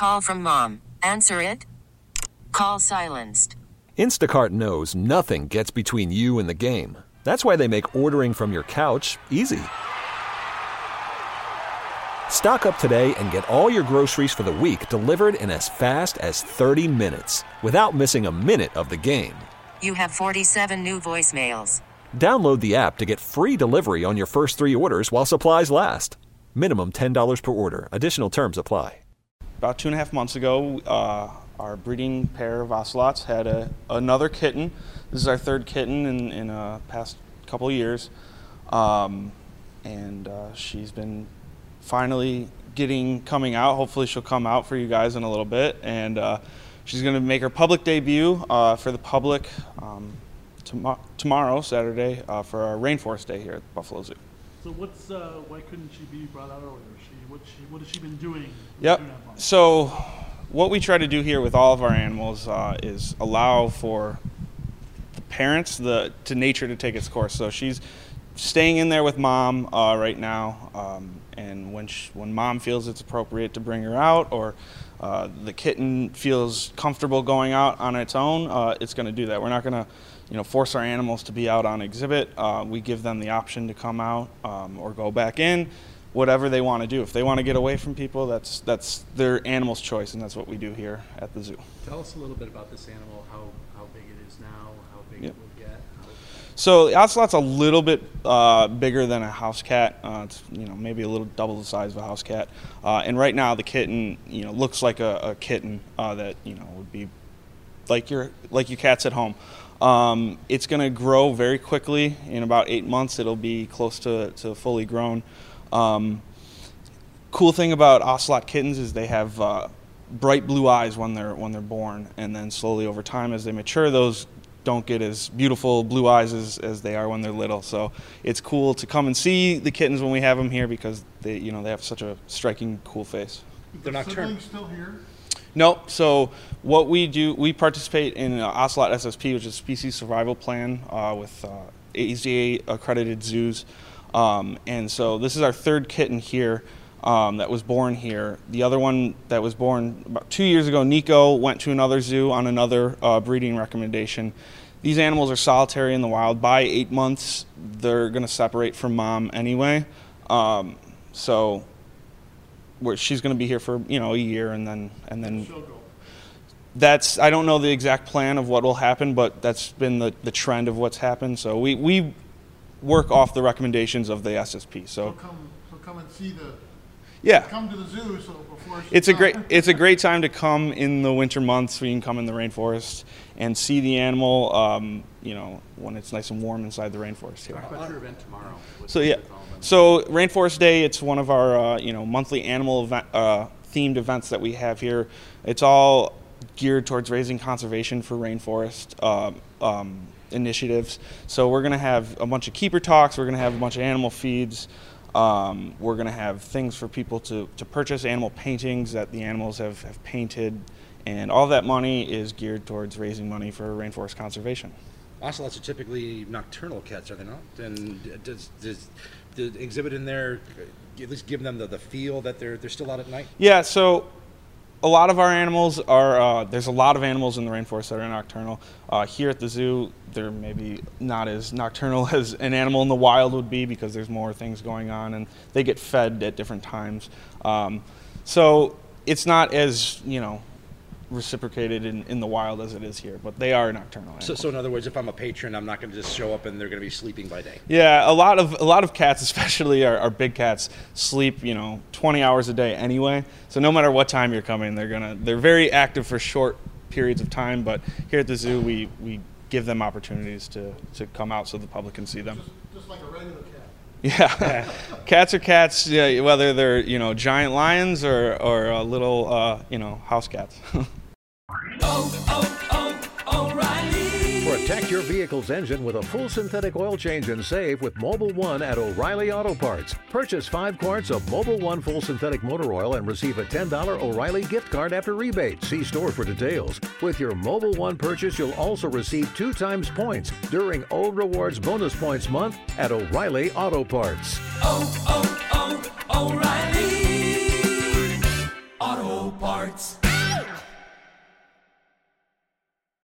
call from mom. Answer it. Call silenced. Instacart knows nothing gets between you and the game. That's why they make ordering from your couch easy. Stock up today and get all your groceries for the week delivered in as fast as 30 minutes without missing a minute of the game. You have 47 new voicemails. Download the app to get free delivery on your first 3 orders while supplies last. Minimum $10 per order. Additional terms apply. About 2.5 months ago, our breeding pair of ocelots had another kitten. This is our third kitten in past couple of years. She's been finally coming out. Hopefully she'll come out for you guys in a little bit. And she's going to make her public debut for the public tomorrow, Saturday, for our Rainforest Day here at Buffalo Zoo. So why couldn't she be brought out earlier? What has she been doing? Yep. So what we try to do here with all of our animals is allow for the parents, to nature to take its course. So she's staying in there with mom right now, and when mom feels it's appropriate to bring her out, or the kitten feels comfortable going out on its own, it's going to do that. We're not going to force our animals to be out on exhibit. We give them the option to come out or go back in, whatever they want to do. If they want to get away from people, that's their animal's choice, and that's what we do here at the zoo. Tell us a little bit about this animal, how big it is now, how big it will get. So the ocelot's a little bit bigger than a house cat. It's maybe a little double the size of a house cat. And right now the kitten looks like a kitten that would be like your cats at home. It's going to grow very quickly. In about 8 months, it'll be close to fully grown. Cool thing about ocelot kittens is they have bright blue eyes when they're born, and then slowly over time as they mature, those don't get as beautiful blue eyes as they are when they're little. So it's cool to come and see the kittens when we have them here because they have such a striking, cool face. They're nocturnal. Still here? No. So what we do, we participate in Ocelot SSP, which is Species Survival Plan with AZA accredited zoos. And so this is our third kitten here that was born here. The other one that was born about 2 years ago, Nico, went to another zoo on another breeding recommendation. These animals are solitary in the wild. By 8 months, they're going to separate from mom anyway. So she's going to be here for a year, and then that's, I don't know the exact plan of what will happen, but that's been the trend of what's happened. So we work off the recommendations of the SSP. So come and see the. Yeah. Come to the zoo. So before it's a great time to come in the winter months. We can come in the rainforest and see the animal. When it's nice and warm inside the rainforest here. Talk about your event tomorrow. So Rainforest Day, it's one of our monthly animal event, themed events that we have here. It's all geared towards raising conservation for rainforest initiatives. So we're going to have a bunch of keeper talks. We're going to have a bunch of animal feeds. We're going to have things for people to purchase, animal paintings that the animals have painted, and all that money is geared towards raising money for rainforest conservation. Ocelots are typically nocturnal cats, are they not? And does the exhibit in there at least give them the feel that they're still out at night? Yeah, so a lot of our animals are, there's a lot of animals in the rainforest that are nocturnal. Here at the zoo, they're maybe not as nocturnal as an animal in the wild would be because there's more things going on and they get fed at different times. So it's not as, reciprocated in the wild as it is here, but they are nocturnal animals. So in other words, if I'm a patron, I'm not going to just show up and they're going to be sleeping by day. Yeah, a lot of cats, especially our big cats, sleep 20 hours a day anyway. So no matter what time you're coming, they're very active for short periods of time. But here at the zoo, we give them opportunities to come out so the public can see them. Just like a regular cat. Yeah, cats are cats, whether they're giant lions or little house cats. O'Reilly. Protect your vehicle's engine with a full synthetic oil change and save with Mobil 1 at O'Reilly Auto Parts. Purchase 5 quarts of Mobil 1 full synthetic motor oil and receive a $10 O'Reilly gift card after rebate. See store for details. With your Mobil 1 purchase, you'll also receive 2 times points during O Rewards Bonus Points Month at O'Reilly Auto Parts. O'Reilly Auto Parts. Parts.